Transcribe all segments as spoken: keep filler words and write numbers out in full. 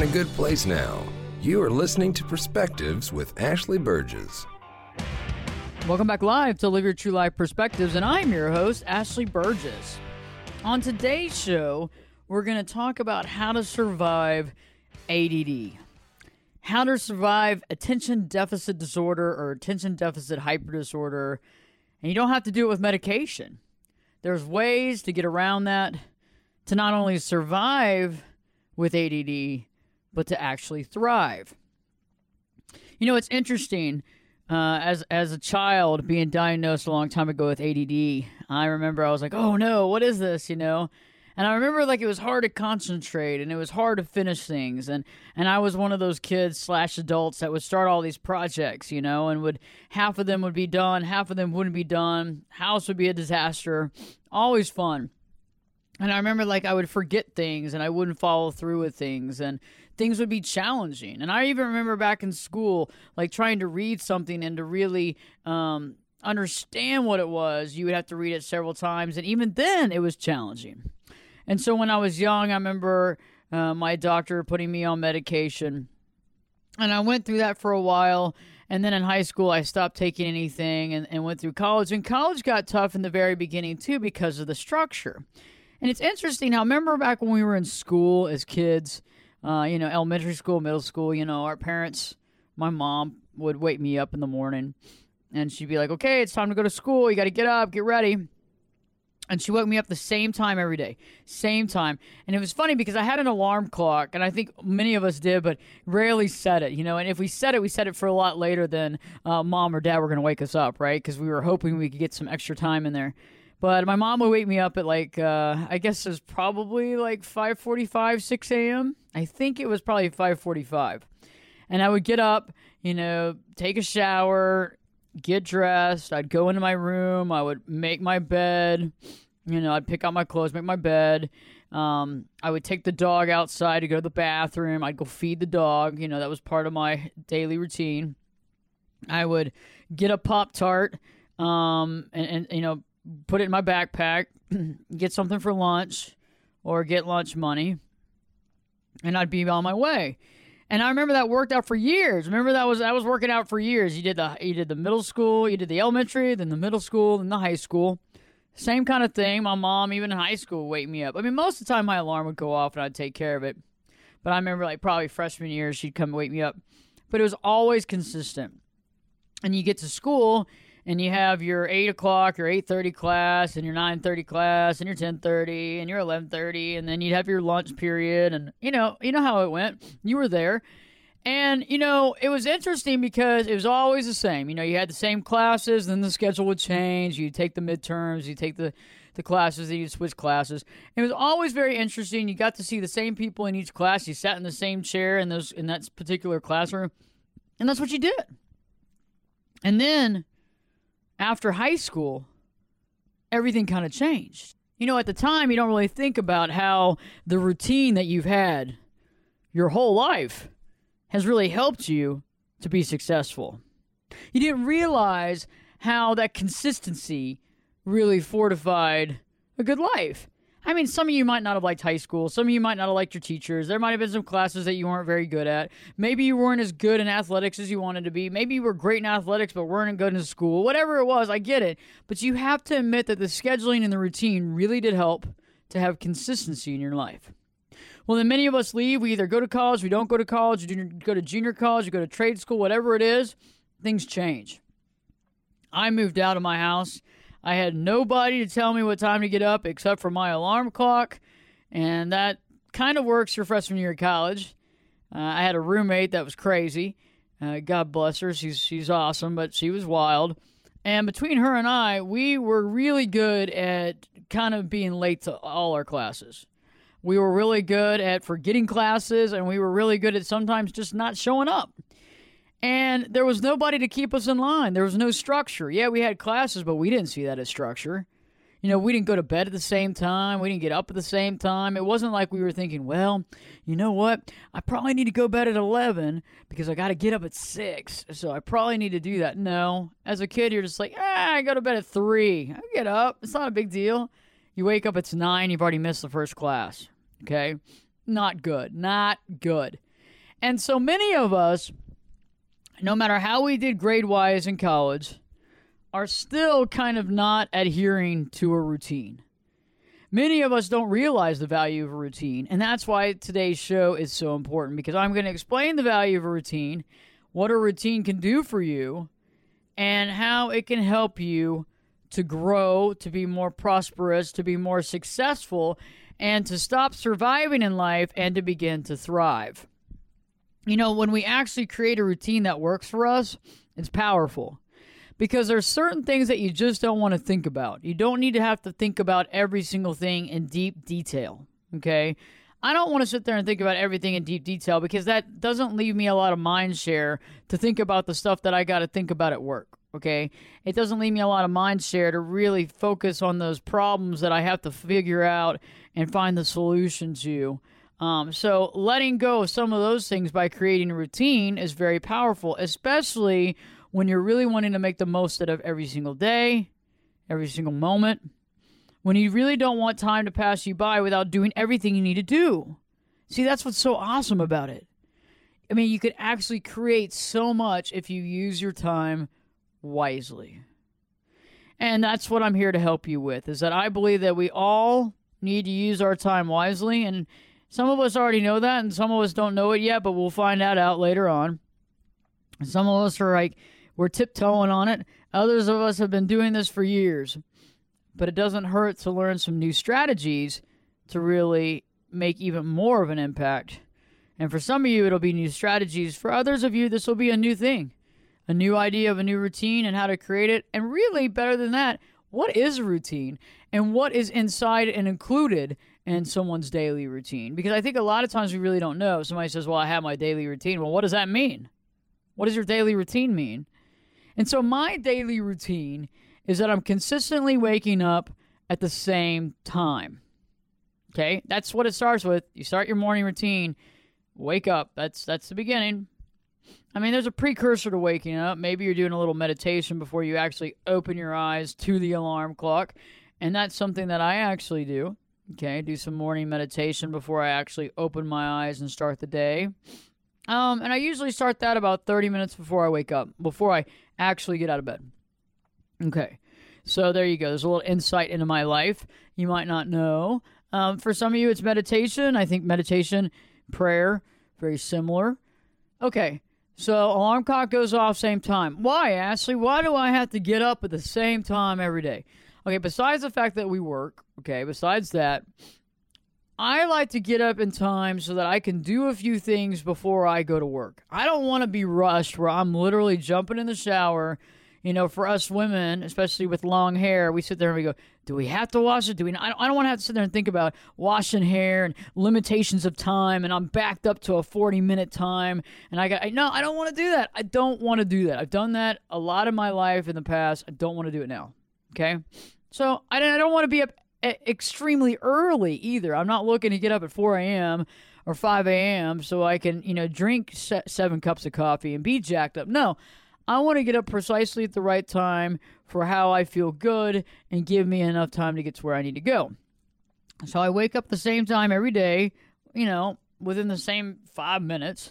in a good place now. You are listening to Perspectives with Ashley Burgess. Welcome back live to Live Your True Life Perspectives, and I'm your host, Ashley Burgess. On today's show, we're going to talk about how to survive A D D, how to survive attention deficit disorder or attention deficit hyper disorder, and you don't have to do it with medication. There's ways to get around that, to not only survive with A D D, but to actually thrive. You know, it's interesting. Uh, as as a child being diagnosed a long time ago with A D D, I remember I was like, oh no, what is this, you know? And I remember like it was hard to concentrate and it was hard to finish things. And, and I was one of those kids slash adults that would start all these projects, you know, and would half of them would be done, half of them wouldn't be done. House would be a disaster. Always fun. And I remember like I would forget things and I wouldn't follow through with things and things would be challenging. And I even remember back in school, like trying to read something and to really um, understand what it was, you would have to read it several times. And even then it was challenging. And so when I was young, I remember uh, my doctor putting me on medication. And I went through that for a while. And then in high school, I stopped taking anything and, and went through college. And college got tough in the very beginning too because of the structure. And it's interesting how, remember back when we were in school as kids, uh, you know, elementary school, middle school, you know, our parents, my mom would wake me up in the morning and she'd be like, okay, it's time to go to school. You got to get up, get ready. And she woke me up the same time every day, same time. And it was funny because I had an alarm clock, and I think many of us did, but rarely set it, you know. And if we set it, we set it for a lot later than uh, mom or dad were going to wake us up, right? Because we were hoping we could get some extra time in there. But my mom would wake me up at like, uh, I guess it was probably like five forty-five, six a.m. I think it was probably five forty-five. And I would get up, you know, take a shower, get dressed. I'd go into my room. I would make my bed. You know, I'd pick out my clothes, make my bed. Um, I would take the dog outside to go to the bathroom. I'd go feed the dog. You know, that was part of my daily routine. I would get a Pop-Tart um, and, and, you know, put it in my backpack, get something for lunch, or get lunch money, and I'd be on my way. And I remember that worked out for years. Remember that was that was working out for years. You did the you did the middle school, you did the elementary, then the middle school, then the high school. Same kind of thing. My mom, even in high school, would wake me up. I mean, most of the time my alarm would go off and I'd take care of it. But I remember like probably freshman year, she'd come wake me up. But it was always consistent. And you get to school and you have your eight o'clock, your eight thirty class, and your nine thirty class, and your ten thirty, and your eleven thirty, and then you'd have your lunch period, and you know, you know how it went. You were there. And, you know, it was interesting because it was always the same. You know, you had the same classes, then the schedule would change. You'd take the midterms, you take the, the classes, then you'd switch classes. It was always very interesting. You got to see the same people in each class. You sat in the same chair in those in that particular classroom, and that's what you did. And then after high school, everything kind of changed. You know, at the time, you don't really think about how the routine that you've had your whole life has really helped you to be successful. You didn't realize how that consistency really fortified a good life. I mean, some of you might not have liked high school. Some of you might not have liked your teachers. There might have been some classes that you weren't very good at. Maybe you weren't as good in athletics as you wanted to be. Maybe you were great in athletics but weren't good in school. Whatever it was, I get it. But you have to admit that the scheduling and the routine really did help to have consistency in your life. Well, then many of us leave. We either go to college, we don't go to college, we go to junior college, we go to trade school, whatever it is, things change. I moved out of my house. I had nobody to tell me what time to get up except for my alarm clock, and that kind of works your freshman year of college. Uh, I had a roommate that was crazy. Uh, God bless her. She's she's awesome, but she was wild. And between her and I, we were really good at kind of being late to all our classes. We were really good at forgetting classes, and we were really good at sometimes just not showing up. And there was nobody to keep us in line. There was no structure. Yeah, we had classes, but we didn't see that as structure. You know, we didn't go to bed at the same time. We didn't get up at the same time. It wasn't like we were thinking, well, you know what? I probably need to go to bed at eleven because I got to get up at six. So I probably need to do that. No. As a kid, you're just like, ah, I go to bed at three. I get up. It's not a big deal. You wake up, it's nine. You've already missed the first class. Okay? Not good. Not good. And so many of us, no matter how we did grade-wise in college, are still kind of not adhering to a routine. Many of us don't realize the value of a routine, and that's why today's show is so important, because I'm going to explain the value of a routine, what a routine can do for you, and how it can help you to grow, to be more prosperous, to be more successful, and to stop surviving in life and to begin to thrive. You know, when we actually create a routine that works for us, it's powerful. Because there's certain things that you just don't want to think about. You don't need to have to think about every single thing in deep detail, okay? I don't want to sit there and think about everything in deep detail because that doesn't leave me a lot of mind share to think about the stuff that I got to think about at work, okay? It doesn't leave me a lot of mind share to really focus on those problems that I have to figure out and find the solution to. Um, so letting go of some of those things by creating a routine is very powerful, especially when you're really wanting to make the most out of every single day, every single moment, when you really don't want time to pass you by without doing everything you need to do. See, that's what's so awesome about it. I mean, you could actually create so much if you use your time wisely. And that's what I'm here to help you with, is that I believe that we all need to use our time wisely, and some of us already know that, and some of us don't know it yet, but we'll find that out later on. Some of us are like, we're tiptoeing on it. Others of us have been doing this for years. But it doesn't hurt to learn some new strategies to really make even more of an impact. And for some of you, it'll be new strategies. For others of you, this will be a new thing. A new idea of a new routine and how to create it. And really, better than that, what is a routine? And what is inside and included in someone's daily routine? Because I think a lot of times we really don't know. Somebody says, well, I have my daily routine. Well, what does that mean? What does your daily routine mean? And so my daily routine is that I'm consistently waking up at the same time. Okay? That's what it starts with. You start your morning routine, wake up. That's that's the beginning. I mean, there's a precursor to waking up. Maybe you're doing a little meditation before you actually open your eyes to the alarm clock. And that's something that I actually do. Okay? Do some morning meditation before I actually open my eyes and start the day. Um, and I usually start that about thirty minutes before I wake up, before I actually get out of bed. Okay, so there you go. There's a little insight into my life you might not know. Um, for some of you, it's meditation. I think meditation, prayer, very similar. Okay, so alarm clock goes off same time. Why, Ashley? Why do I have to get up at the same time every day? Okay, besides the fact that we work, okay, besides that, I like to get up in time so that I can do a few things before I go to work. I don't want to be rushed where I'm literally jumping in the shower. You know, for us women, especially with long hair, we sit there and we go, do we have to wash it? Do we? I don't, I don't want to have to sit there and think about washing hair and limitations of time, and I'm backed up to a forty-minute time, and I got, I, no, I don't want to do that. I don't want to do that. I've done that a lot of my life in the past. I don't want to do it now, okay? So I, I don't want to be up extremely early either. I'm not looking to get up at four a.m. or five a.m. so I can, you know, drink se- seven cups of coffee and be jacked up. No, I want to get up precisely at the right time for how I feel good and give me enough time to get to where I need to go. So I wake up the same time every day, you know, within the same five minutes.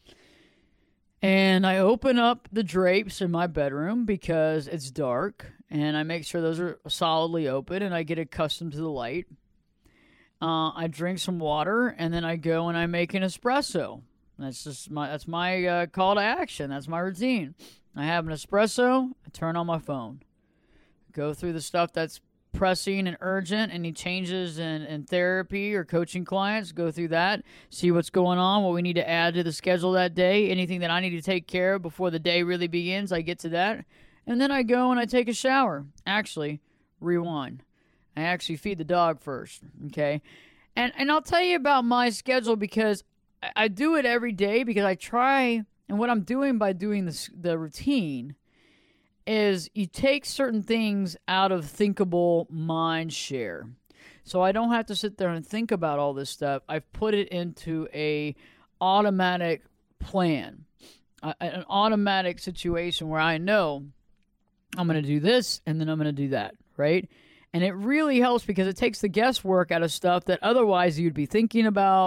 And I open up the drapes in my bedroom because it's dark, and I make sure those are solidly open, and I get accustomed to the light. Uh, I drink some water, and then I go and I make an espresso. That's just my that's my uh, call to action. That's my routine. I have an espresso. I turn on my phone, go through the stuff that's pressing and urgent, any changes in, in therapy or coaching clients, go through that, see what's going on, what we need to add to the schedule that day, anything that I need to take care of before the day really begins, I get to that. And then I go and I take a shower. Actually, rewind. I actually feed the dog first, okay? And and I'll tell you about my schedule because I, I do it every day because I try, and what I'm doing by doing this, the routine is you take certain things out of thinkable mind share. So I don't have to sit there and think about all this stuff. I've put it into a automatic plan, uh, an automatic situation where I know I'm going to do this and then I'm going to do that, right? And it really helps because it takes the guesswork out of stuff that otherwise you'd be thinking about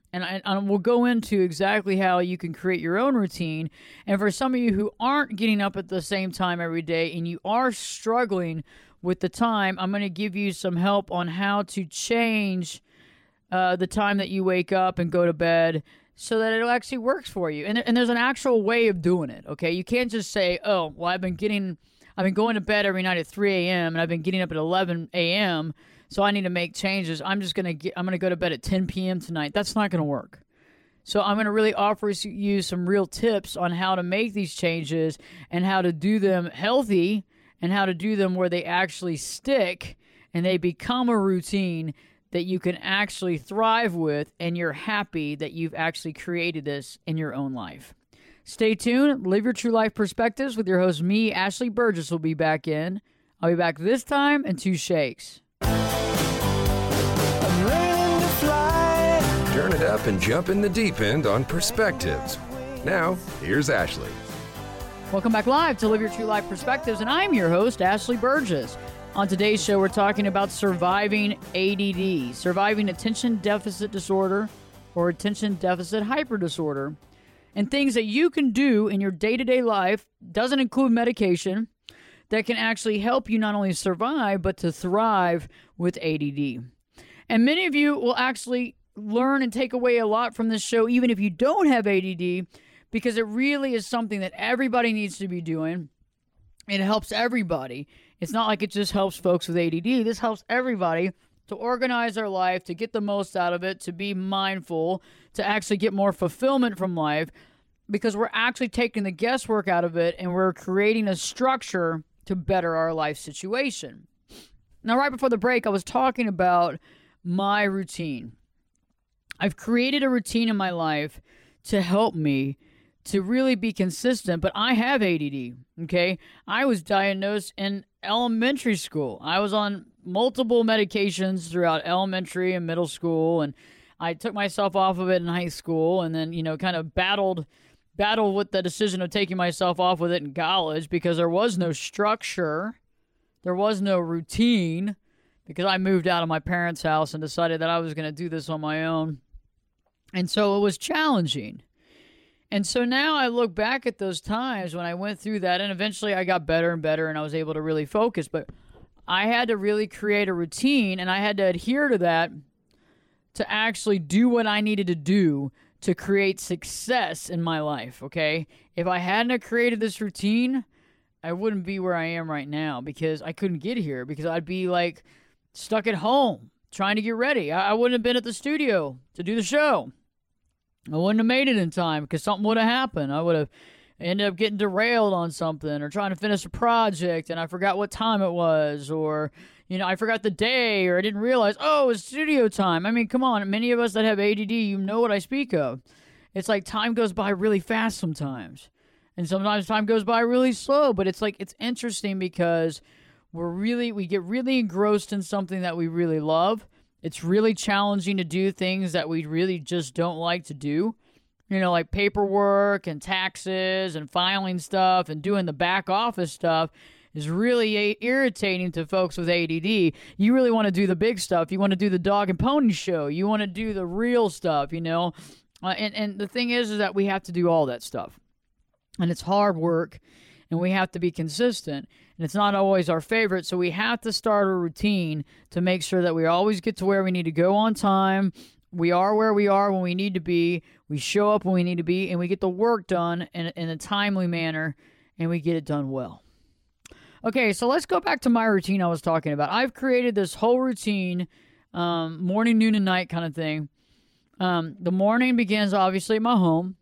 And, I, and we'll go into exactly how you can create your own routine. And for some of you who aren't getting up at the same time every day and you are struggling with the time, I'm going to give you some help on how to change uh, the time that you wake up and go to bed so that it actually works for you. And, and there's an actual way of doing it, okay? You can't just say, oh, well, I've been getting, I've been going to bed every night at three a.m. and I've been getting up at eleven a.m., so I need to make changes. I'm just going to get, I'm going to go to bed at ten p.m. tonight. That's not going to work. So I'm going to really offer you some real tips on how to make these changes and how to do them healthy and how to do them where they actually stick and they become a routine that you can actually thrive with, and you're happy that you've actually created this in your own life. Stay tuned. Live Your True Life Perspectives with your host, me, Ashley Burgess, will be back in. I'll be back this time in two shakes. Turn it up and jump in the deep end on Perspectives. Now, here's Ashley. Welcome back live to Live Your True Life Perspectives, and I'm your host, Ashley Burgess. On today's show, we're talking about surviving A D D, surviving attention deficit disorder or attention deficit hyper disorder, and things that you can do in your day-to-day life, doesn't include medication, that can actually help you not only survive, but to thrive with A D D. And many of you will actually learn and take away a lot from this show, even if you don't have A D D, because it really is something that everybody needs to be doing. It helps everybody. It's not like it just helps folks with A D D. This helps everybody to organize their life, to get the most out of it, to be mindful, to actually get more fulfillment from life, because we're actually taking the guesswork out of it and we're creating a structure to better our life situation. Now, right before the break, I was talking about my routine. I've created a routine in my life to help me to really be consistent, but I have A D D, okay? I was diagnosed in elementary school. I was on multiple medications throughout elementary and middle school, and I took myself off of it in high school, and then, you know, kind of battled battled with the decision of taking myself off with it in college because there was no structure. There was no routine because I moved out of my parents' house and decided that I was going to do this on my own. And so it was challenging. And so now I look back at those times when I went through that, and eventually I got better and better and I was able to really focus. But I had to really create a routine, and I had to adhere to that to actually do what I needed to do to create success in my life, okay? If I hadn't created this routine, I wouldn't be where I am right now because I couldn't get here because I'd be like stuck at home trying to get ready. I, I wouldn't have been at the studio to do the show. I wouldn't have made it in time because something would have happened. I would have ended up getting derailed on something or trying to finish a project and I forgot what time it was, or, you know, I forgot the day, or I didn't realize, oh, it's studio time. I mean, come on. Many of us that have A D D, you know what I speak of. It's like time goes by really fast sometimes. And sometimes time goes by really slow. But it's like, it's interesting because we're really, we get really engrossed in something that we really love. It's really challenging to do things that we really just don't like to do. You know, like paperwork and taxes and filing stuff and doing the back office stuff is really a- irritating to folks with A D D. You really want to do the big stuff. You want to do the dog and pony show. You want to do the real stuff, you know. Uh, and, and the thing is, is that we have to do all that stuff. And it's hard work, and we have to be consistent. And it's not always our favorite, so we have to start a routine to make sure that we always get to where we need to go on time. We are where we are when we need to be. We show up when we need to be, and we get the work done in, in a timely manner, and we get it done well. Okay, so let's go back to my routine I was talking about. I've created this whole routine, um, morning, noon, and night kind of thing. Um, the morning begins, obviously, at my home.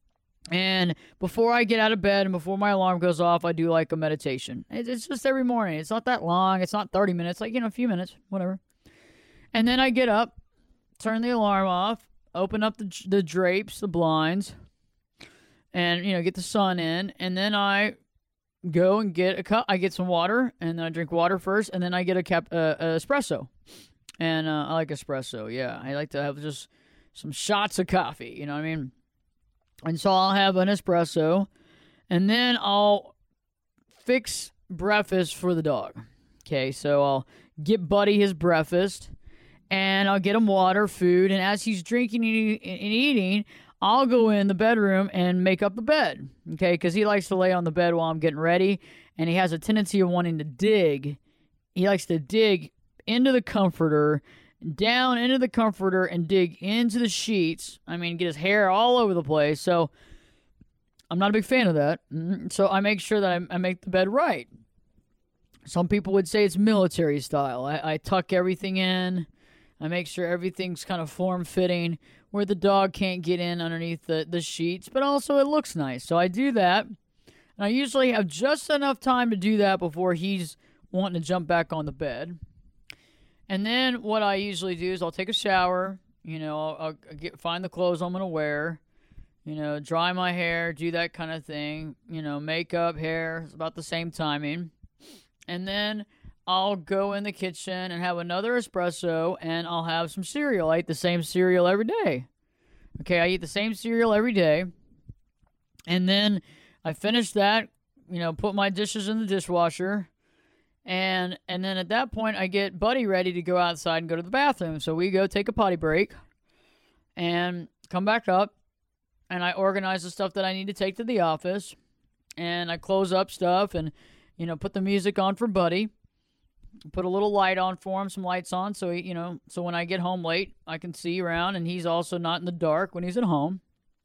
And before I get out of bed and before my alarm goes off, I do like a meditation. It's just every morning. It's not that long. It's not thirty minutes, like, you know, a few minutes, whatever. And then I get up, turn the alarm off, open up the, the drapes, the blinds, and, you know, get the sun in. And then I go and get a cup. I get some water, and then I drink water first, and then I get a cap, uh, a espresso. And uh, I like espresso, yeah. I like to have just some shots of coffee, you know what I mean? And so I'll have an espresso, and then I'll fix breakfast for the dog. Okay, so I'll get Buddy his breakfast, and I'll get him water, food, and as he's drinking and eating, I'll go in the bedroom and make up the bed, okay, because he likes to lay on the bed while I'm getting ready, and he has a tendency of wanting to dig. He likes to dig into the comforter, down into the comforter, and dig into the sheets. I mean, get his hair all over the place, so I'm not a big fan of that. So I make sure that I, I make the bed right. Some people would say it's military style. I, I tuck everything in. I make sure everything's kind of form-fitting where the dog can't get in underneath the, the sheets, but also it looks nice. So I do that. And I usually have just enough time to do that before he's wanting to jump back on the bed. And then what I usually do is I'll take a shower. You know, I'll, I'll get, find the clothes I'm going to wear. You know, dry my hair, do that kind of thing. You know, makeup, hair, it's about the same timing. And then I'll go in the kitchen and have another espresso, and I'll have some cereal. I eat the same cereal every day. Okay, I eat the same cereal every day. And then I finish that, you know, put my dishes in the dishwasher. And and then at that point, I get Buddy ready to go outside and go to the bathroom. So we go take a potty break and come back up. And I organize the stuff that I need to take to the office. And I close up stuff and, you know, put the music on for Buddy. Put a little light on for him, some lights on, so he, you know, so when I get home late, I can see around, and he's also not in the dark when he's at home.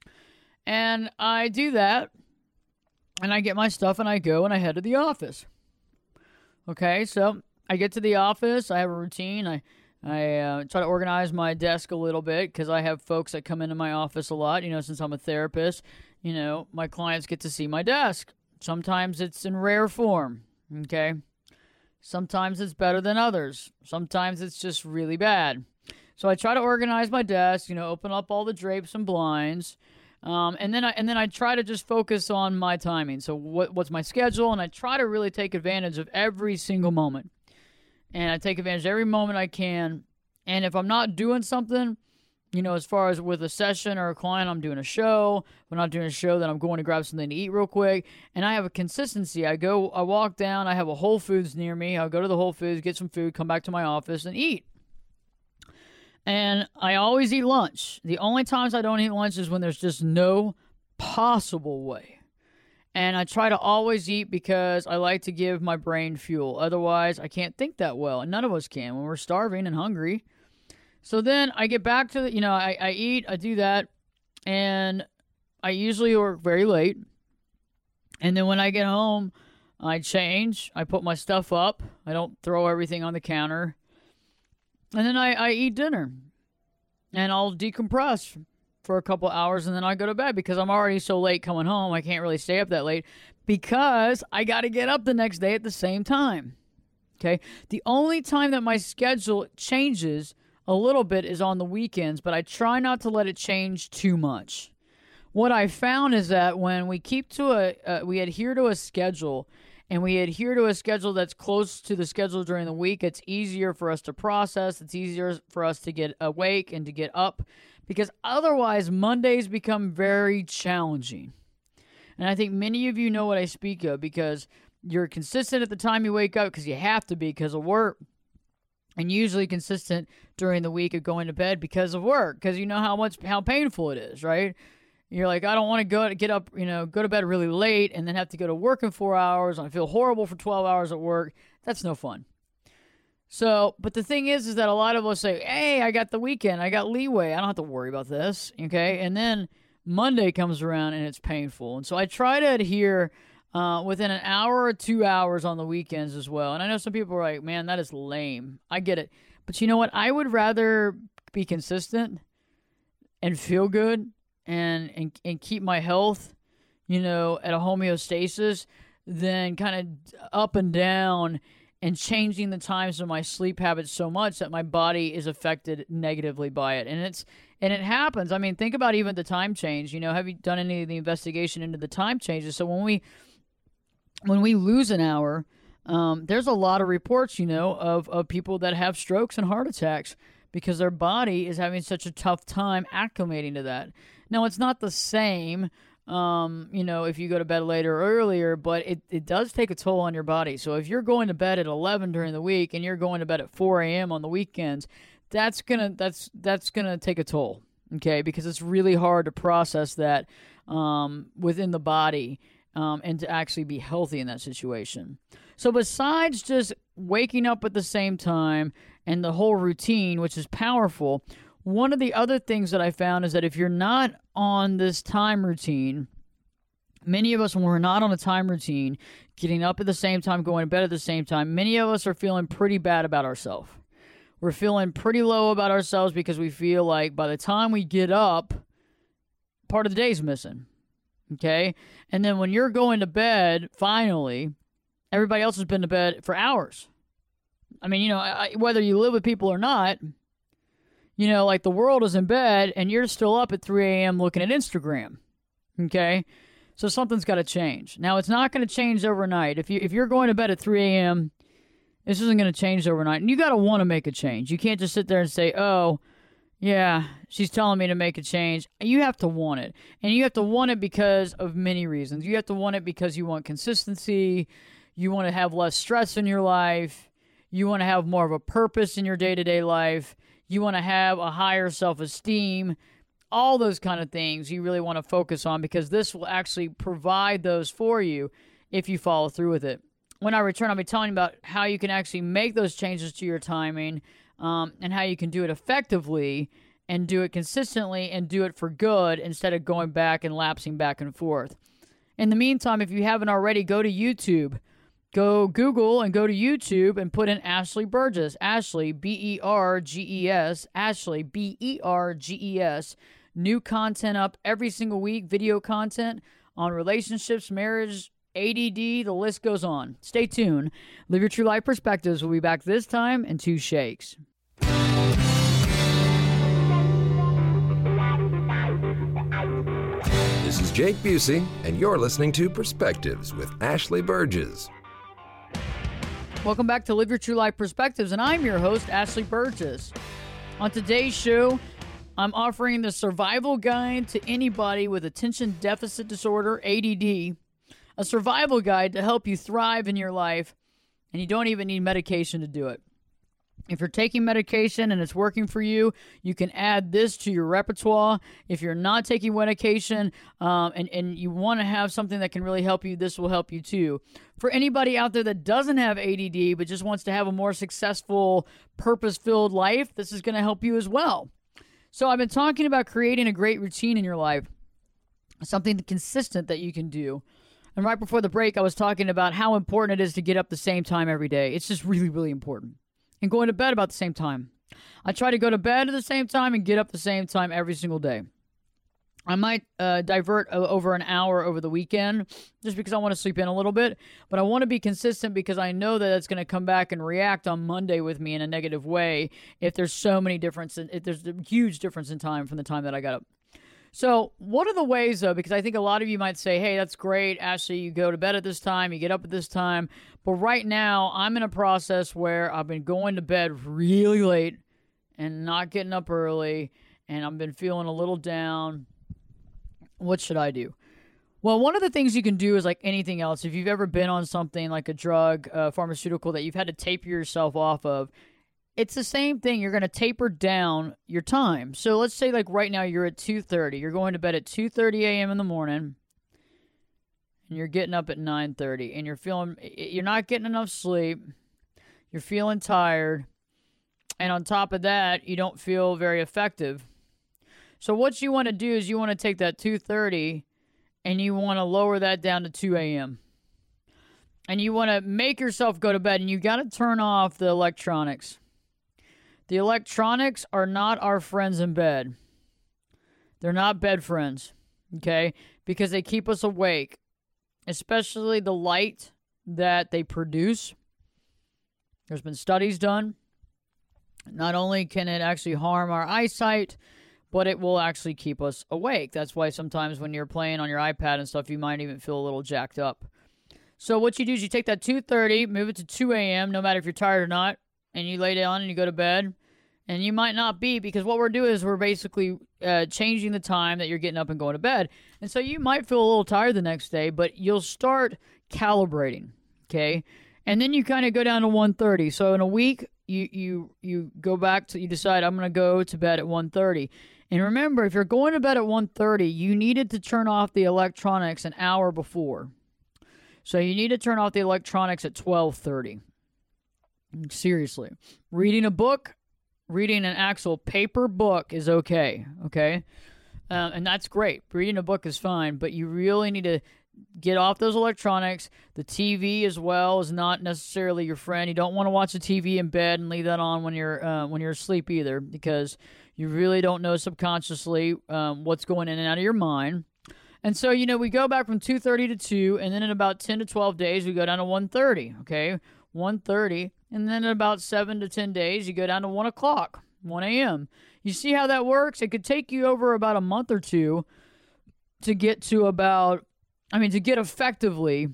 And I do that, and I get my stuff, and I go, and I head to the office. Okay, so I get to the office. I have a routine. I I uh, try to organize my desk a little bit because I have folks that come into my office a lot. You know, since I'm a therapist, you know, my clients get to see my desk. Sometimes it's in rare form. Okay. Sometimes it's better than others. Sometimes it's just really bad. So I try to organize my desk, you know, open up all the drapes and blinds, um, and then I and then I try to just focus on my timing. So what what's my schedule, and I try to really take advantage of every single moment. And I take advantage of every moment I can. And if I'm not doing something, you know, as far as with a session or a client, I'm doing a show. If I'm not doing a show, then I'm going to grab something to eat real quick. And I have a consistency. I go, I walk down. I have a Whole Foods near me. I'll go to the Whole Foods, get some food, come back to my office, and eat. And I always eat lunch. The only times I don't eat lunch is when there's just no possible way. And I try to always eat because I like to give my brain fuel. Otherwise, I can't think that well. And none of us can when we're starving and hungry. So then I get back to the, you know, I, I eat, I do that, and I usually work very late. And then when I get home, I change, I put my stuff up, I don't throw everything on the counter, and then I, I eat dinner. And I'll decompress for a couple hours, and then I go to bed because I'm already so late coming home, I can't really stay up that late because I got to get up the next day at the same time. Okay? The only time that my schedule changes a little bit is on the weekends, but I try not to let it change too much. What I found is that when we keep to a, uh, we adhere to a schedule, and we adhere to a schedule that's close to the schedule during the week, it's easier for us to process. It's easier for us to get awake and to get up, because otherwise Mondays become very challenging. And I think many of you know what I speak of because you're consistent at the time you wake up because you have to be because of work. And usually consistent during the week of going to bed because of work, because you know how much how painful it is, right? You're like, I don't want to go to get up, you know, go to bed really late and then have to go to work in four hours. And I feel horrible for twelve hours at work. That's no fun. So, but the thing is, is that a lot of us say, hey, I got the weekend, I got leeway, I don't have to worry about this, okay? And then Monday comes around and it's painful. And so I try to adhere Uh, within an hour or two hours on the weekends as well. And I know some people are like, man, that is lame. I get it. But you know what? I would rather be consistent and feel good and, and, and keep my health, you know, at a homeostasis than kind of up and down and changing the times of my sleep habits so much that my body is affected negatively by it. And it's and it happens. I mean, think about even the time change. You know, have you done any of the investigation into the time changes? So when we When we lose an hour, um, there's a lot of reports, you know, of, of people that have strokes and heart attacks because their body is having such a tough time acclimating to that. Now, it's not the same, um, you know, if you go to bed later or earlier, but it, it does take a toll on your body. So if you're going to bed at eleven during the week and you're going to bed at four a.m. on the weekends, that's gonna that's that's gonna take a toll, okay? Because it's really hard to process that um, within the body um, and to actually be healthy in that situation. So besides just waking up at the same time and the whole routine, which is powerful, one of the other things that I found is that if you're not on this time routine, many of us, when we're not on a time routine, getting up at the same time, going to bed at the same time, many of us are feeling pretty bad about ourselves. We're feeling pretty low about ourselves because we feel like by the time we get up, part of the day's missing. Okay? And then when you're going to bed, finally, everybody else has been to bed for hours. I mean, you know, I, whether you live with people or not, you know, like the world is in bed and you're still up at three a.m. looking at Instagram. Okay? So something's got to change. Now, it's not going to change overnight. If you if you're going to bed at three a.m., this isn't going to change overnight. And you got to want to make a change. You can't just sit there and say, "Oh, yeah, she's telling me to make a change." You have to want it. And you have to want it because of many reasons. You have to want it because you want consistency. You want to have less stress in your life. You want to have more of a purpose in your day-to-day life. You want to have a higher self-esteem. All those kind of things you really want to focus on because this will actually provide those for you if you follow through with it. When I return, I'll be telling you about how you can actually make those changes to your timing um, and how you can do it effectively and do it consistently and do it for good instead of going back and lapsing back and forth. In the meantime, if you haven't already, go to YouTube. Go Google and go to YouTube and put in Ashley Burgess. Ashley, B E R G E S. Ashley, B E R G E S. New content up every single week. Video content on relationships, marriage, A D D. The list goes on. Stay tuned. Live Your True Life Perspectives. We'll be back this time in two shakes. This is Jake Busey, and you're listening to Perspectives with Ashley Burgess. Welcome back to Live Your True Life Perspectives, and I'm your host, Ashley Burgess. On today's show, I'm offering the survival guide to anybody with attention deficit disorder, A D D, a survival guide to help you thrive in your life, and you don't even need medication to do it. If you're taking medication and it's working for you, you can add this to your repertoire. If you're not taking medication um, and, and you want to have something that can really help you, this will help you too. For anybody out there that doesn't have A D D but just wants to have a more successful, purpose-filled life, this is going to help you as well. So I've been talking about creating a great routine in your life, something consistent that you can do. And right before the break, I was talking about how important it is to get up the same time every day. It's just really, really important. And going to bed about the same time. I try to go to bed at the same time and get up the same time every single day. I might uh, divert uh, over an hour over the weekend just because I want to sleep in a little bit. But I want to be consistent because I know that it's going to come back and react on Monday with me in a negative way if there's so many differences, if there's a huge difference in time from the time that I got up. So what are the ways, though, because I think a lot of you might say, hey, that's great, Ashley, you go to bed at this time, you get up at this time. But right now, I'm in a process where I've been going to bed really late and not getting up early, and I've been feeling a little down. What should I do? Well, one of the things you can do is like anything else. If you've ever been on something like a drug, uh, pharmaceutical that you've had to taper yourself off of, it's the same thing. You're going to taper down your time. So let's say like right now you're at two thirty. You're going to bed at two thirty a.m. in the morning, and you're getting up at nine thirty, and you're feeling, you're not getting enough sleep. You're feeling tired. And on top of that, you don't feel very effective. So what you want to do is you want to take that two thirty and you want to lower that down to two a.m. And you want to make yourself go to bed, and you got to turn off the electronics. The electronics are not our friends in bed. They're not bed friends, okay? Because they keep us awake, especially the light that they produce. There's been studies done. Not only can it actually harm our eyesight, but it will actually keep us awake. That's why sometimes when you're playing on your iPad and stuff, you might even feel a little jacked up. So what you do is you take that two thirty, move it to two a.m., no matter if you're tired or not, and you lay down and you go to bed. And you might not be, because what we're doing is we're basically uh, changing the time that you're getting up and going to bed. And so you might feel a little tired the next day, but you'll start calibrating, okay? And then you kind of go down to one thirty. So in a week, you you you go back to, you decide I'm going to go to bed at one thirty. And remember, if you're going to bed at one thirty, you needed to turn off the electronics an hour before. So you need to turn off the electronics at twelve thirty. Seriously. Reading a book, reading an actual paper book is okay, okay? Um, and that's great. Reading a book is fine, but you really need to get off those electronics. The T V as well is not necessarily your friend. You don't want to watch the T V in bed and leave that on when you're uh, when you're asleep either, because you really don't know subconsciously um, what's going in and out of your mind. And so, you know, we go back from two thirty to two, and then in about ten to twelve days, we go down to one thirty, okay? one thirty, and then in about seven to ten days, you go down to one o'clock, one a.m. You see how that works? It could take you over about a month or two to get to about, I mean, to get effectively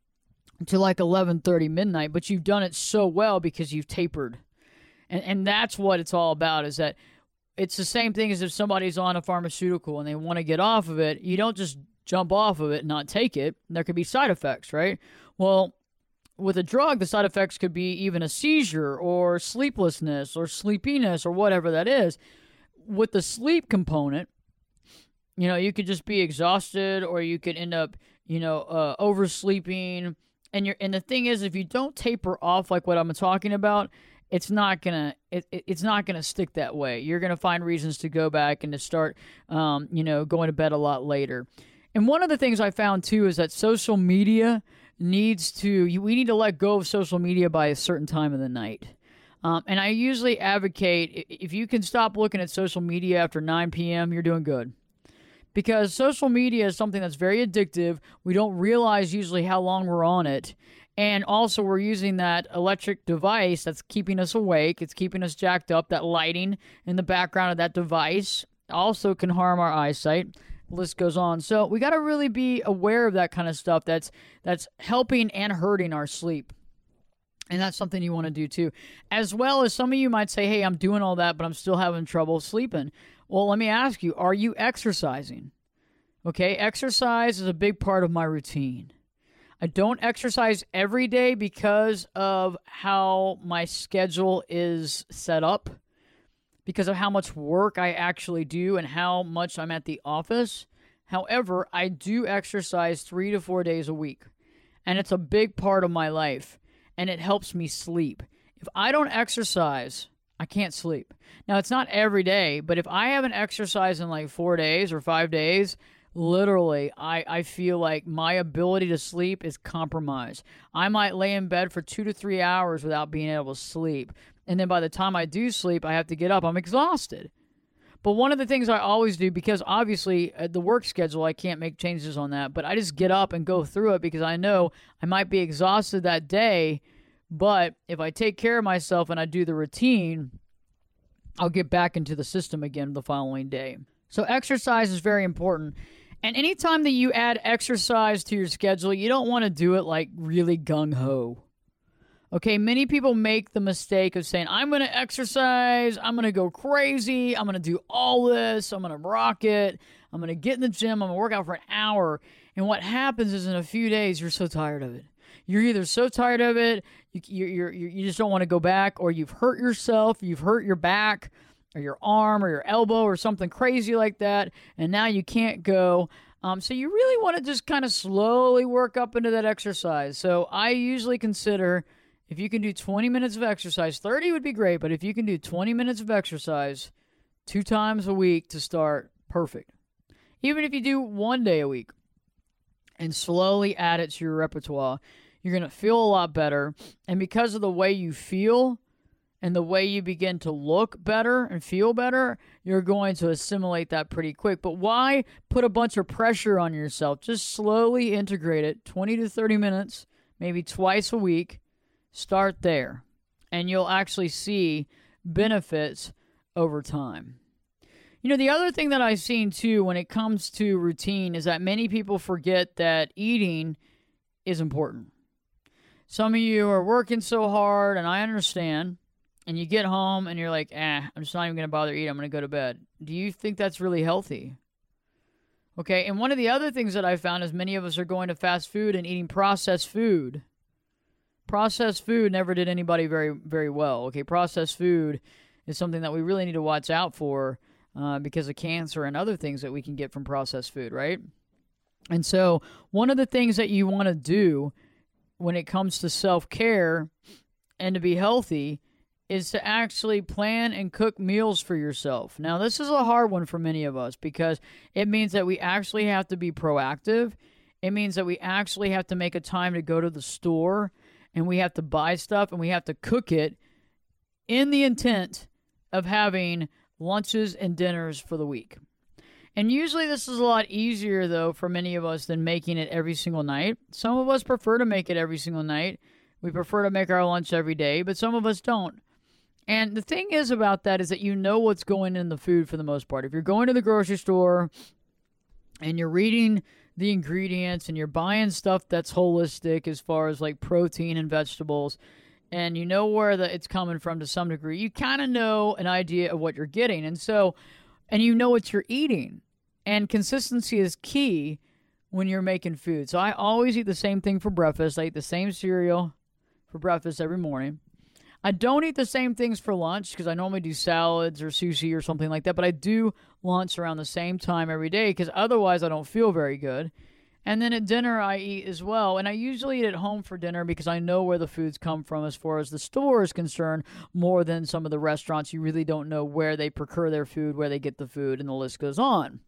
to like eleven thirty, midnight, but you've done it so well because you've tapered. And and that's what it's all about, is that it's the same thing as if somebody's on a pharmaceutical and they want to get off of it. You don't just jump off of it and not take it. There could be side effects, right? Well, with a drug, the side effects could be even a seizure or sleeplessness or sleepiness or whatever that is. With the sleep component, you know, you could just be exhausted, or you could end up, you know, uh, oversleeping. And you're, and the thing is, if you don't taper off like what I'm talking about, it's not gonna it, it, it's not gonna stick that way. You're gonna find reasons to go back and to start, um, you know, going to bed a lot later. And one of the things I found too is that social media needs to, we need to let go of social media by a certain time of the night. Um, and I usually advocate, if you can stop looking at social media after nine p.m., you're doing good. Because social media is something that's very addictive. We don't realize usually how long we're on it. And also we're using that electric device that's keeping us awake. It's keeping us jacked up. That lighting in the background of that device also can harm our eyesight. The list goes on. So we got to really be aware of that kind of stuff that's that's helping and hurting our sleep. And that's something you want to do too. As well as some of you might say, hey, I'm doing all that, but I'm still having trouble sleeping. Well, let me ask you, are you exercising? Okay, exercise is a big part of my routine. I don't exercise every day because of how my schedule is set up, because of how much work I actually do and how much I'm at the office. However, I do exercise three to four days a week, and it's a big part of my life, and it helps me sleep. If I don't exercise, I can't sleep. Now, it's not every day, but if I haven't exercised in like four days or five days, literally, I, I feel like my ability to sleep is compromised. I might lay in bed for two to three hours without being able to sleep. And then by the time I do sleep, I have to get up. I'm exhausted. But one of the things I always do, because obviously uh, the work schedule, I can't make changes on that, but I just get up and go through it because I know I might be exhausted that day. But if I take care of myself and I do the routine, I'll get back into the system again the following day. So exercise is very important. And anytime that you add exercise to your schedule, you don't want to do it like really gung-ho. Okay, many people make the mistake of saying, I'm going to exercise, I'm going to go crazy, I'm going to do all this, I'm going to rock it, I'm going to get in the gym, I'm going to work out for an hour. And what happens is in a few days, you're so tired of it. You're either so tired of it, you, you, you, you just don't want to go back, or you've hurt yourself, you've hurt your back, or your arm, or your elbow, or something crazy like that, and now you can't go. Um, so you really want to just kind of slowly work up into that exercise. So I usually consider, if you can do twenty minutes of exercise, thirty would be great, but if you can do twenty minutes of exercise two times a week to start, perfect. Even if you do one day a week and slowly add it to your repertoire, you're going to feel a lot better. And because of the way you feel and the way you begin to look better and feel better, you're going to assimilate that pretty quick. But why put a bunch of pressure on yourself? Just slowly integrate it, twenty to thirty minutes, maybe twice a week. Start there, and you'll actually see benefits over time. You know, the other thing that I've seen, too, when it comes to routine is that many people forget that eating is important. Some of you are working so hard, and I understand, and you get home, and you're like, eh, I'm just not even going to bother eating. I'm going to go to bed. Do you think that's really healthy? Okay, and one of the other things that I found is many of us are going to fast food and eating processed food. processed food never did anybody very, very well. Okay, processed food is something that we really need to watch out for uh, because of cancer and other things that we can get from processed food, right? And so one of the things that you want to do when it comes to self-care and to be healthy is to actually plan and cook meals for yourself. Now, this is a hard one for many of us because it means that we actually have to be proactive. It means that we actually have to make a time to go to the store and we have to buy stuff and we have to cook it in the intent of having lunches and dinners for the week. And usually this is a lot easier, though, for many of us than making it every single night. Some of us prefer to make it every single night. We prefer to make our lunch every day, but some of us don't. And the thing is about that is that you know what's going in the food for the most part. If you're going to the grocery store and you're reading the ingredients and you're buying stuff that's holistic as far as like protein and vegetables, and you know where the, it's coming from to some degree, you kind of know an idea of what you're getting. And so, and you know what you're eating. And consistency is key when you're making food. So I always eat the same thing for breakfast. I eat the same cereal for breakfast every morning. I don't eat the same things for lunch because I normally do salads or sushi or something like that, but I do lunch around the same time every day because otherwise I don't feel very good. And then at dinner I eat as well, and I usually eat at home for dinner because I know where the foods come from as far as the store is concerned more than some of the restaurants. You really don't know where they procure their food, where they get the food, and the list goes on.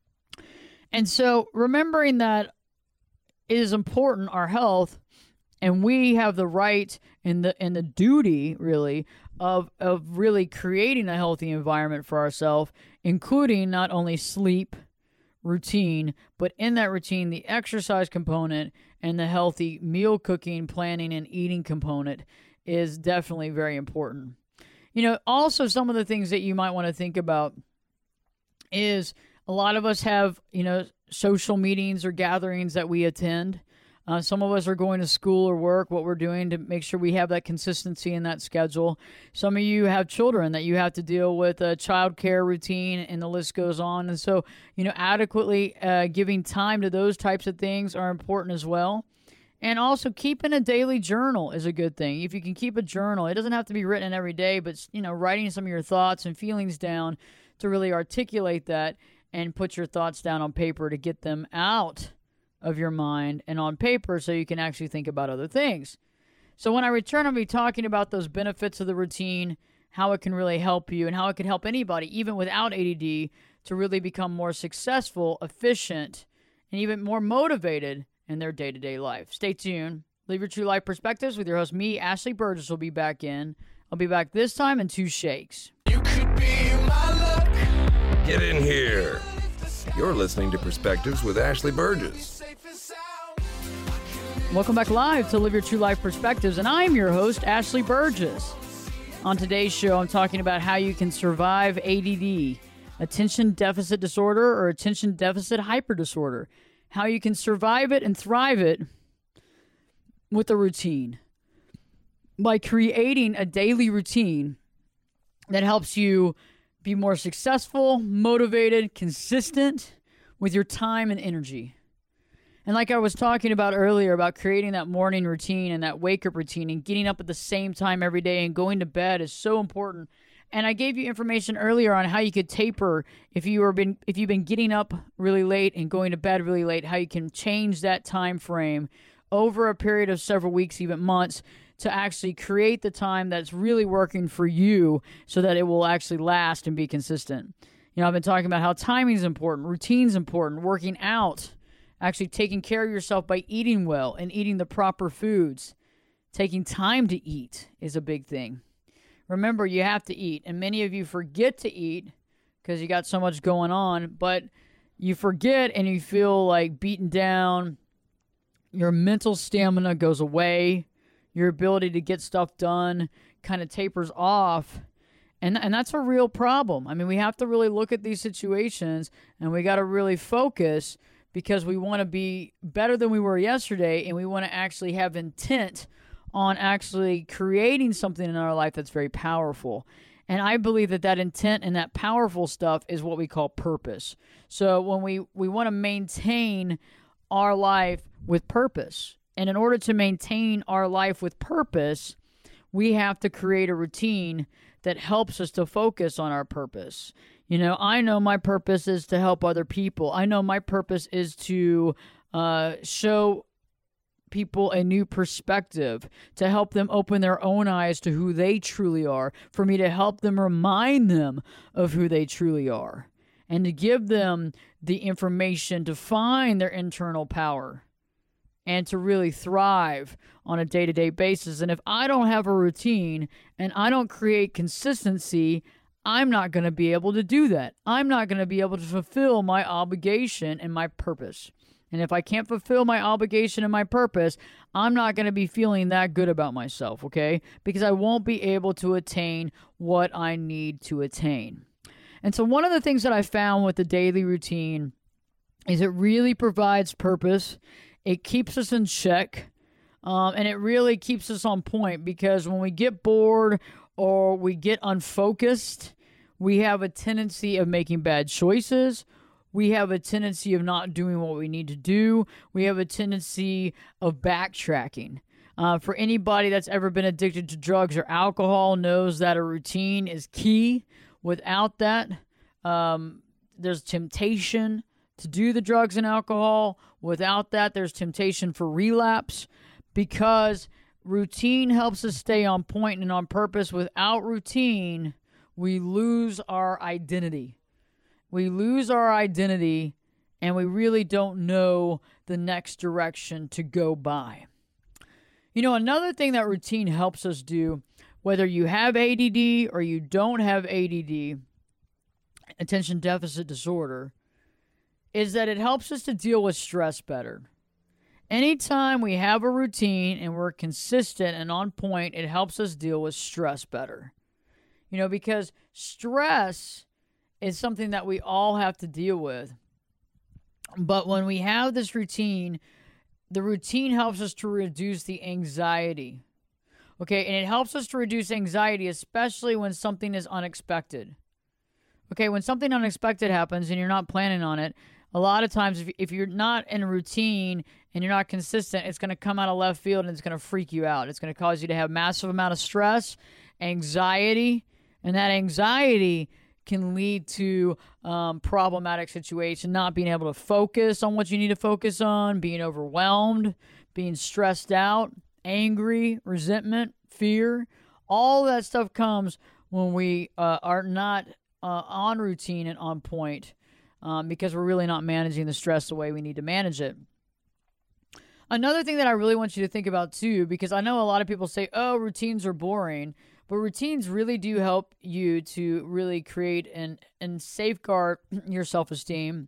And so remembering that it is important, our health, and we have the right and the and the duty, really, of of really creating a healthy environment for ourselves, including not only sleep, routine, but in that routine, the exercise component and the healthy meal cooking, planning, and eating component is definitely very important. You know, also some of the things that you might want to think about is a lot of us have, you know, social meetings or gatherings that we attend. Uh, some of us are going to school or work, what we're doing to make sure we have that consistency in that schedule. Some of you have children that you have to deal with a child care routine, and the list goes on. And so, you know, adequately uh, giving time to those types of things are important as well. And also keeping a daily journal is a good thing. If you can keep a journal, it doesn't have to be written every day, but, you know, writing some of your thoughts and feelings down to really articulate that and put your thoughts down on paper to get them out of your mind and on paper so you can actually think about other things. So when I return, I'll be talking about those benefits of the routine, how it can really help you, and how it can help anybody, even without A D D, to really become more successful, efficient, and even more motivated in their day-to-day life. Stay tuned. Live Your True Life Perspectives with your host, me, Ashley Burgess, will be back in. I'll be back this time in two shakes. You could be my luck. Get in here. You're listening to Perspectives with Ashley Burgess. Welcome back live to Live Your True Life Perspectives, and I'm your host, Ashley Burgess. On today's show, I'm talking about how you can survive A D D, attention deficit disorder, or attention deficit hyper disorder. How you can survive it and thrive it with a routine by creating a daily routine that helps you be more successful, motivated, consistent with your time and energy. And like I was talking about earlier about creating that morning routine and that wake-up routine and getting up at the same time every day and going to bed is so important. And I gave you information earlier on how you could taper if you were been if you've been getting up really late and going to bed really late, how you can change that time frame over a period of several weeks, even months, to actually create the time that's really working for you so that it will actually last and be consistent. You know, I've been talking about how timing is important, routine's important, working out, actually taking care of yourself by eating well and eating the proper foods. Taking time to eat is a big thing. Remember, you have to eat, and many of you forget to eat because you got so much going on, but you forget and you feel like beaten down. Your mental stamina goes away. Your ability to get stuff done kind of tapers off. And and that's a real problem. I mean, we have to really look at these situations, and we got to really focus because we want to be better than we were yesterday, and we want to actually have intent on actually creating something in our life that's very powerful. And I believe that that intent and that powerful stuff is what we call purpose. So when we, we want to maintain our life with purpose, And in order to maintain our life with purpose, we have to create a routine that helps us to focus on our purpose. You know, I know my purpose is to help other people. I know my purpose is to uh, show people a new perspective, to help them open their own eyes to who they truly are, for me to help them remind them of who they truly are, and to give them the information to find their internal power and to really thrive on a day-to-day basis. And if I don't have a routine and I don't create consistency, I'm not going to be able to do that. I'm not going to be able to fulfill my obligation and my purpose. And if I can't fulfill my obligation and my purpose, I'm not going to be feeling that good about myself, okay? Because I won't be able to attain what I need to attain. And so one of the things that I found with the daily routine is it really provides purpose. It keeps us in check, um, and it really keeps us on point, because when we get bored or we get unfocused, we have a tendency of making bad choices. We have a tendency of not doing what we need to do. We have a tendency of backtracking. Uh, for anybody that's ever been addicted to drugs or alcohol knows that a routine is key. Without that, um, there's temptation to do the drugs and alcohol. Without that, there's temptation for relapse, because routine helps us stay on point and on purpose. Without routine, we lose our identity. We lose our identity, and we really don't know the next direction to go by. You know, another thing that routine helps us do, whether you have A D D or you don't have A D D, attention deficit disorder, is that it helps us to deal with stress better. Anytime we have a routine and we're consistent and on point, it helps us deal with stress better. You know, because stress is something that we all have to deal with. But when we have this routine, the routine helps us to reduce the anxiety. Okay, and it helps us to reduce anxiety, especially when something is unexpected. Okay, when something unexpected happens and you're not planning on it, a lot of times if, if you're not in a routine and you're not consistent, it's going to come out of left field and it's going to freak you out. It's going to cause you to have massive amount of stress, anxiety, and that anxiety can lead to um, problematic situation, not being able to focus on what you need to focus on, being overwhelmed, being stressed out, angry, resentment, fear. All that stuff comes when we uh, are not uh, on routine and on point, um, because we're really not managing the stress the way we need to manage it. Another thing that I really want you to think about too, because I know a lot of people say, oh, routines are boring. But routines really do help you to really create and, and safeguard your self-esteem,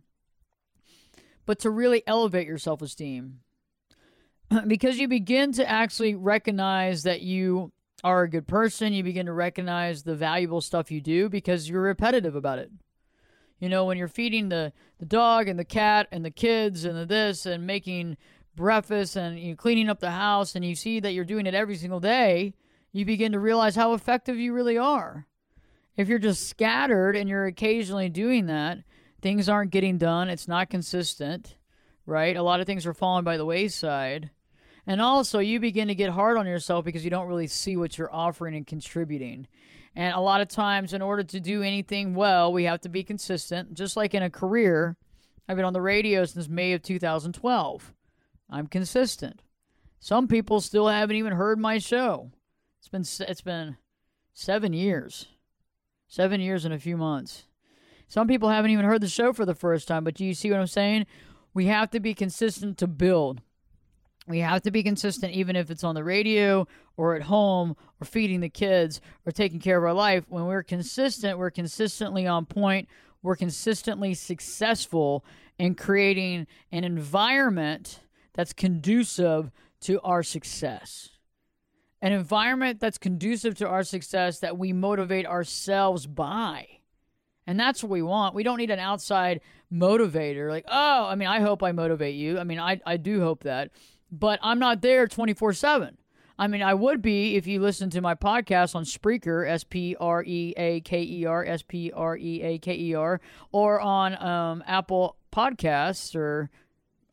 but to really elevate your self-esteem. Because you begin to actually recognize that you are a good person. You begin to recognize the valuable stuff you do because you're repetitive about it. You know, when you're feeding the, the dog and the cat and the kids and the this and making breakfast and you cleaning up the house, and you see that you're doing it every single day, you begin to realize how effective you really are. If you're just scattered and you're occasionally doing that, things aren't getting done. It's not consistent, right? A lot of things are falling by the wayside. And also, you begin to get hard on yourself because you don't really see what you're offering and contributing. And a lot of times, in order to do anything well, we have to be consistent. Just like in a career, I've been on the radio since May of two thousand twelve. I'm consistent. Some people still haven't even heard my show. It's been it's been seven years. Seven years and a few months. Some people haven't even heard the show for the first time, but do you see what I'm saying? We have to be consistent to build. We have to be consistent even if it's on the radio or at home or feeding the kids or taking care of our life. When we're consistent, we're consistently on point. We're consistently successful in creating an environment that's conducive to our success. An environment that's conducive to our success that we motivate ourselves by. And that's what we want. We don't need an outside motivator. Like, oh, I mean, I hope I motivate you. I mean, I, I do hope that. But I'm not there twenty-four seven. I mean, I would be if you listen to my podcast on Spreaker, S P R E A K E R, S P R E A K E R, or on um, Apple Podcasts, or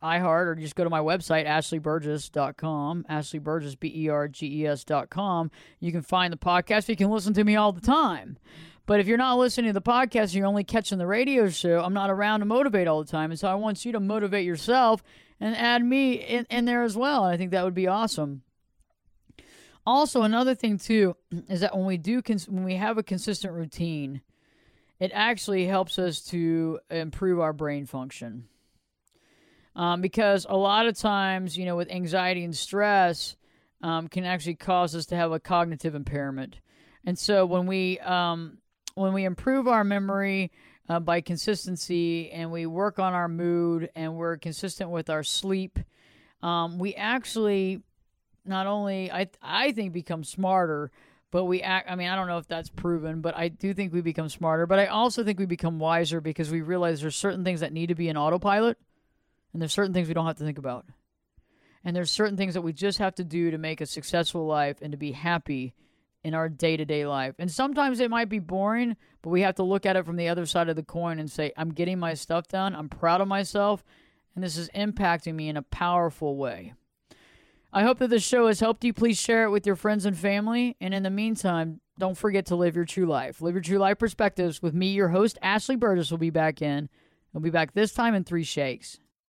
iHeart, or just go to my website, ashley burgess dot com, Ashley Burgess, B E R G E S dot com. You can find the podcast. You can listen to me all the time. But if you're not listening to the podcast, you're only catching the radio show, I'm not around to motivate all the time. And so I want you to motivate yourself and add me in, in there as well. And I think that would be awesome. Also, another thing, too, is that when we do cons- when we have a consistent routine, it actually helps us to improve our brain function. Um, because a lot of times, you know, with anxiety and stress, um, can actually cause us to have a cognitive impairment. And so when we um, when we improve our memory uh, by consistency, and we work on our mood, and we're consistent with our sleep, um, we actually not only, I I think, become smarter, but we act, I mean, I don't know if that's proven, but I do think we become smarter. But I also think we become wiser because we realize there's certain things that need to be in autopilot, and there's certain things we don't have to think about. And there's certain things that we just have to do to make a successful life and to be happy in our day-to-day life. And sometimes it might be boring, but we have to look at it from the other side of the coin and say, I'm getting my stuff done, I'm proud of myself, and this is impacting me in a powerful way. I hope that this show has helped you. Please share it with your friends and family. And in the meantime, don't forget to live your true life. Live your true life perspectives with me, your host, Ashley Burgess, will be back in. We'll be back this time in three shakes.